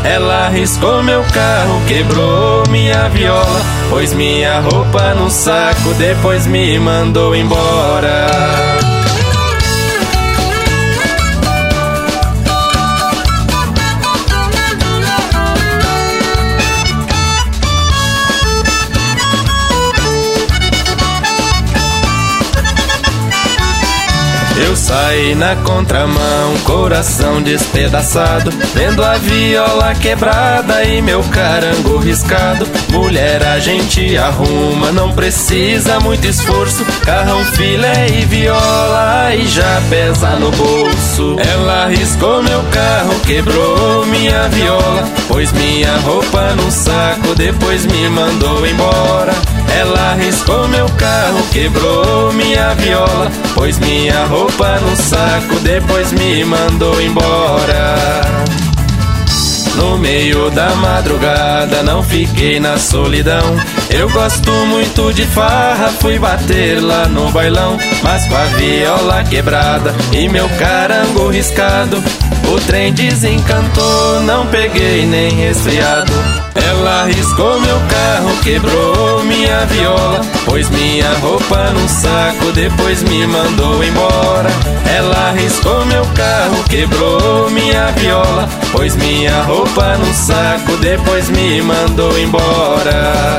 Ela riscou meu carro, quebrou minha viola, pôs minha roupa no saco, depois me mandou embora. Eu saí na contramão, coração despedaçado, vendo a viola quebrada e meu carango riscado. Mulher, a gente arruma, não precisa muito esforço, carrão, filé e viola e já pesa no bolso. Ela riscou meu carro, quebrou minha viola, pôs minha roupa no saco, depois me mandou embora. Ela riscou meu carro, quebrou minha viola, pôs minha roupa no saco, depois me mandou embora. No meio da madrugada não fiquei na solidão, eu gosto muito de farra, fui bater lá no bailão, mas com a viola quebrada e meu carango riscado, o trem desencantou, não peguei nem resfriado. Ela riscou meu carro, quebrou minha viola, pôs minha roupa no saco, depois me mandou embora. Ela riscou meu carro, quebrou minha viola, pôs minha roupa no saco, depois me mandou embora.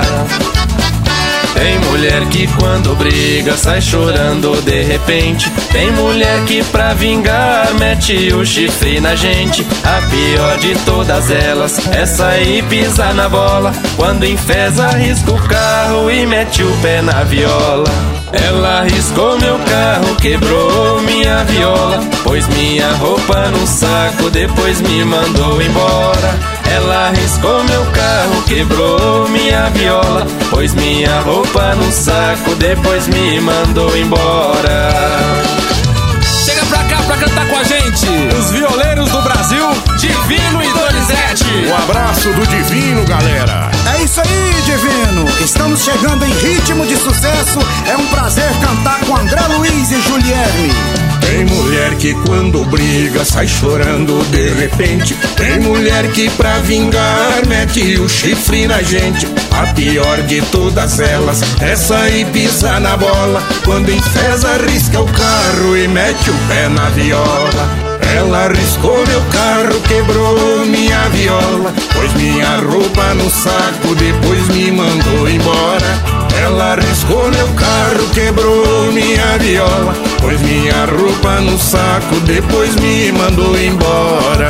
Tem mulher que quando briga sai chorando de repente, tem mulher que pra vingar mete o chifre na gente. A pior de todas elas, essa aí pisa na bola, quando enfesa risca o carro e mete o pé na viola. Ela riscou meu carro, quebrou minha viola, pôs minha roupa no saco, depois me mandou embora. Ela riscou meu carro, quebrou minha viola, pôs minha roupa no saco, depois me mandou embora. Chega pra cá pra cantar com a gente, os violeiros do Brasil, Divino e Donizete. Um abraço do Divino, galera. É isso aí, Divino. Estamos chegando em ritmo de sucesso. É um prazer cantar com André Luiz e Julierne. Tem mulher que quando briga sai chorando de repente, tem mulher que pra vingar mete o chifre na gente. A pior de todas elas, essa aí pisa na bola, quando enfesa risca o carro e mete o pé na viola. Ela riscou meu carro, quebrou minha viola, pôs minha roupa no saco, depois me mandou embora. Ela riscou meu carro, quebrou minha viola, pôs minha roupa no saco, depois me mandou embora.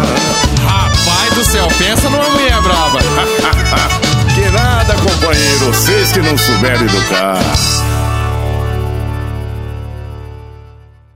Rapaz do céu, pensa numa mulher brava. Que nada, companheiro, vocês que não souberam educar.